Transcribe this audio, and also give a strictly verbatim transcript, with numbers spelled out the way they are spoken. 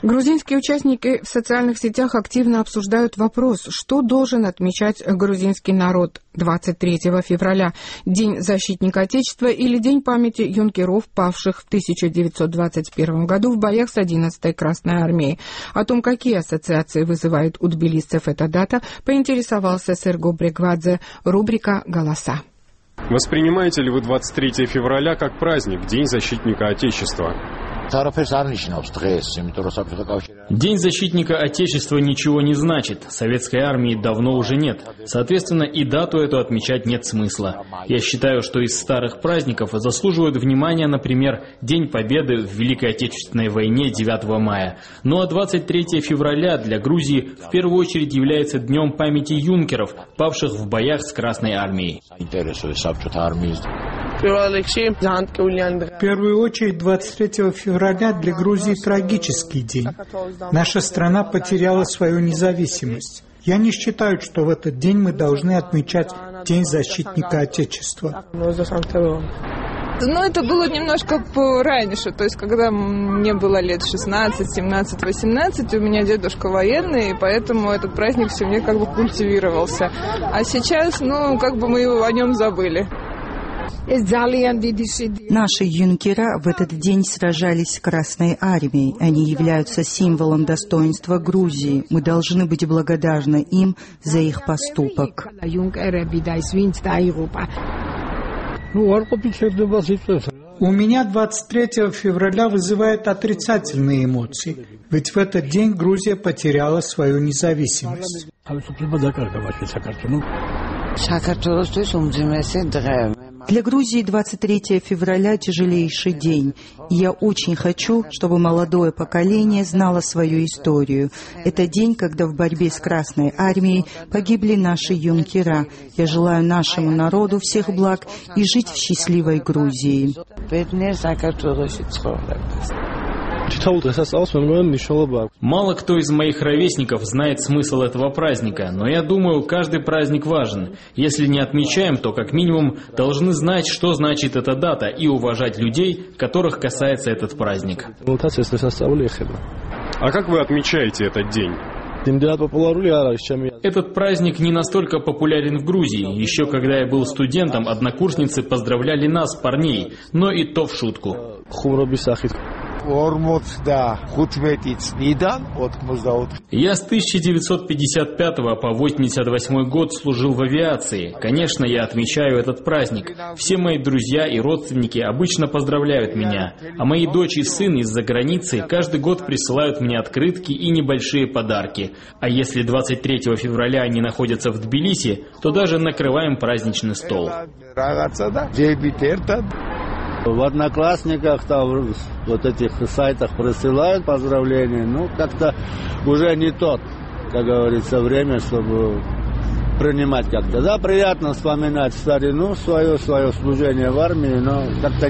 Грузинские участники в социальных сетях активно обсуждают вопрос, что должен отмечать грузинский народ двадцать третьего февраля, День защитника Отечества или День памяти юнкеров, павших в тысяча девятьсот двадцать первом году в боях с одиннадцатой Красной армией. О том, какие ассоциации вызывает у тбилисцев эта дата, поинтересовался Серго Брегвадзе, рубрика «Голоса». Воспринимаете ли вы двадцать третье февраля как праздник, День защитника Отечества? День защитника Отечества ничего не значит. Советской армии давно уже нет. Соответственно, и дату эту отмечать нет смысла. Я считаю, что из старых праздников заслуживают внимания, например, День Победы в Великой Отечественной войне девятого мая. Ну а двадцать третье февраля для Грузии в первую очередь является днем памяти юнкеров, павших в боях с Красной армией. В первую очередь, двадцать третьего февраля для Грузии трагический день. Наша страна потеряла свою независимость. Я не считаю, что в этот день мы должны отмечать День защитника Отечества. Ну, это было немножко раньше, то есть, когда мне было лет шестнадцать, семнадцать, восемнадцать, у меня дедушка военный, и поэтому этот праздник в семье как бы культивировался. А сейчас, ну, как бы мы о нем забыли. Наши юнкера в этот день сражались с Красной армией. Они являются символом достоинства Грузии. Мы должны быть благодарны им за их поступок. У меня двадцать третьего февраля вызывает отрицательные эмоции, ведь в этот день Грузия потеряла свою независимость. Для Грузии двадцать третье февраля тяжелейший день, и я очень хочу, чтобы молодое поколение знало свою историю. Это день, когда в борьбе с Красной армией погибли наши юнкера. Я желаю нашему народу всех благ и жить в счастливой Грузии. Мало кто из моих ровесников знает смысл этого праздника, но я думаю, каждый праздник важен. Если не отмечаем, то как минимум должны знать, что значит эта дата, и уважать людей, которых касается этот праздник. А как вы отмечаете этот день? Этот праздник не настолько популярен в Грузии. Еще когда я был студентом, однокурсницы поздравляли нас, парней, но и то в шутку. Я с тысяча девятьсот пятьдесят пятого по восемьдесят восьмой год служил в авиации. Конечно, я отмечаю этот праздник. Все мои друзья и родственники обычно поздравляют меня, а мои дочь и сын из-за границы каждый год присылают мне открытки и небольшие подарки. А если двадцать третьего февраля они находятся в Тбилиси, то даже накрываем праздничный стол. В Одноклассниках, там, вот этих сайтах присылают поздравления, ну, как-то уже не тот, как говорится, время, чтобы принимать как-то. Да, приятно вспоминать старину, свое, свое служение в армии, но как-то